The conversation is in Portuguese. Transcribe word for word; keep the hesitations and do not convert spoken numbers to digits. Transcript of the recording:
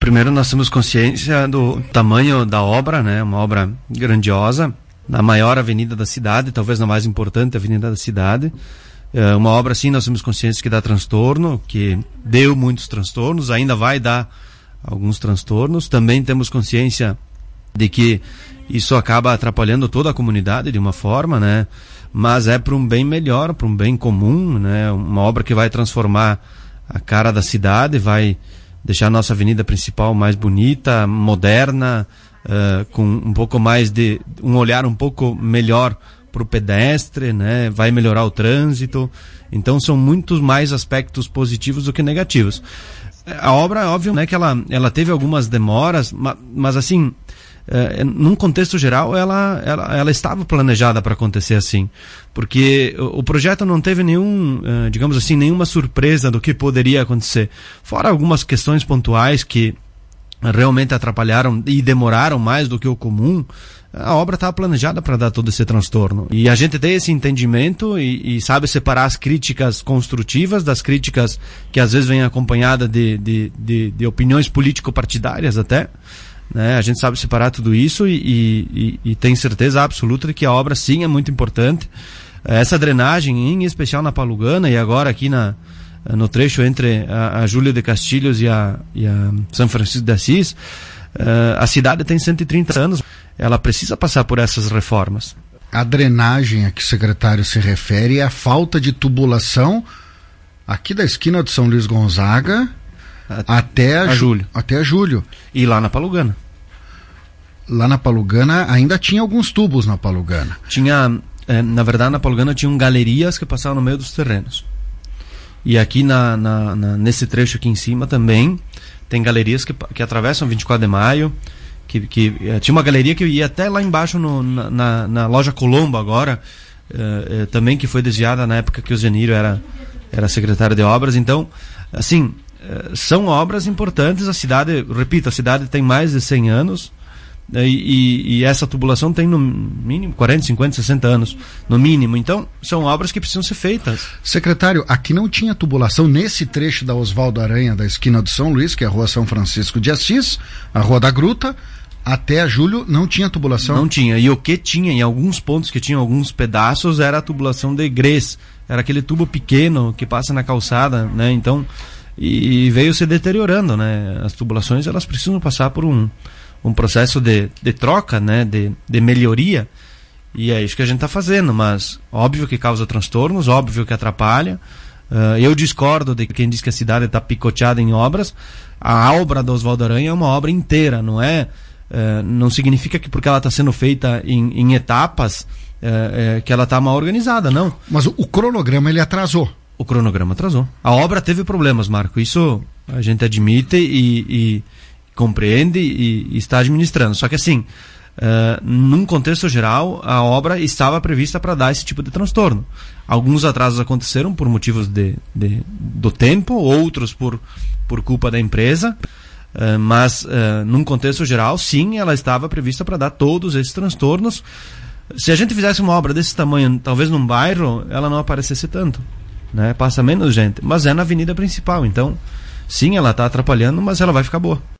Primeiro, nós temos consciência do tamanho da obra, né? Uma obra grandiosa, na maior avenida da cidade, talvez na mais importante avenida da cidade. É uma obra, sim, nós temos consciência que dá transtorno, que deu muitos transtornos, ainda vai dar alguns transtornos. Também temos consciência de que isso acaba atrapalhando toda a comunidade de uma forma, né? Mas é para um bem melhor, para um bem comum, né? Uma obra que vai transformar a cara da cidade, vai deixar a nossa avenida principal mais bonita, moderna, uh, com um pouco mais de um olhar um pouco melhor para o pedestre, né? Vai melhorar o trânsito. Então são muitos mais aspectos positivos do que negativos. A obra, óbvio, né, que ela, ela teve algumas demoras, mas, mas assim, é, num contexto geral, ela, ela, ela estava planejada para acontecer assim, porque o, o projeto não teve nenhum, uh, digamos assim, nenhuma surpresa do que poderia acontecer, fora algumas questões pontuais que realmente atrapalharam e demoraram mais do que o comum. A obra estava planejada para dar todo esse transtorno. E a gente tem esse entendimento e, e sabe separar as críticas construtivas das críticas que às vezes vêm acompanhadas de, de, de, de opiniões político-partidárias até. Né? A gente sabe separar tudo isso e, e, e tem certeza absoluta de que a obra sim é muito importante. Essa drenagem, em especial na Palugana e agora aqui na, no trecho entre a, a Júlio de Castilhos e a, e a São Francisco de Assis, Uh, a cidade tem cento e trinta anos, ela precisa passar por essas reformas. A drenagem a que o secretário se refere é a falta de tubulação aqui da esquina de São Luís Gonzaga a, até a, a Júlio. até a Júlio. E lá na Palugana. Lá na Palugana ainda tinha alguns tubos na Palugana. Tinha, eh, na verdade na Palugana tinham galerias que passavam no meio dos terrenos. E aqui na, na, na, nesse trecho aqui em cima também tem galerias que, que atravessam vinte e quatro de maio, que, que eh, tinha uma galeria que ia até lá embaixo no, na, na, na loja Colombo agora, eh, eh, também que foi desviada na época que o Zeniro era, era secretário de obras. Então, assim, eh, são obras importantes. A cidade, repito, a cidade tem mais de cem anos, eh, e, e essa tubulação tem no mínimo quarenta, cinquenta, sessenta anos, no mínimo. Então, são obras que precisam ser feitas. Secretário, aqui não tinha tubulação nesse trecho da Oswaldo Aranha, da esquina do São Luís, que é a rua São Francisco de Assis, a rua da Gruta, até a Júlio não tinha tubulação? Não tinha. E o que tinha, em alguns pontos que tinham alguns pedaços, era a tubulação de grés. Era aquele tubo pequeno que passa na calçada, né? Então, e, e veio se deteriorando, né? As tubulações, elas precisam passar por um um processo de, de troca, né, de, de melhoria, e é isso que a gente está fazendo, mas óbvio que causa transtornos, óbvio que atrapalha. Uh, eu discordo de quem diz que a cidade está picoteada em obras. A obra da Oswaldo Aranha é uma obra inteira, não é? Uh, não significa que porque ela está sendo feita em, em etapas uh, uh, que ela está mal organizada, não. Mas o, o cronograma ele atrasou. O cronograma atrasou. A obra teve problemas, Marco, isso a gente admite e, e compreende e, e está administrando. Só que assim, uh, num contexto geral, a obra estava prevista para dar esse tipo de transtorno. Alguns atrasos aconteceram por motivos de, de, do tempo, outros por, por culpa da empresa, uh, mas uh, num contexto geral, sim, ela estava prevista para dar todos esses transtornos. Se a gente fizesse uma obra desse tamanho, talvez num bairro, ela não aparecesse tanto, né? Passa menos gente, mas é na avenida principal, então sim, ela está atrapalhando, mas ela vai ficar boa.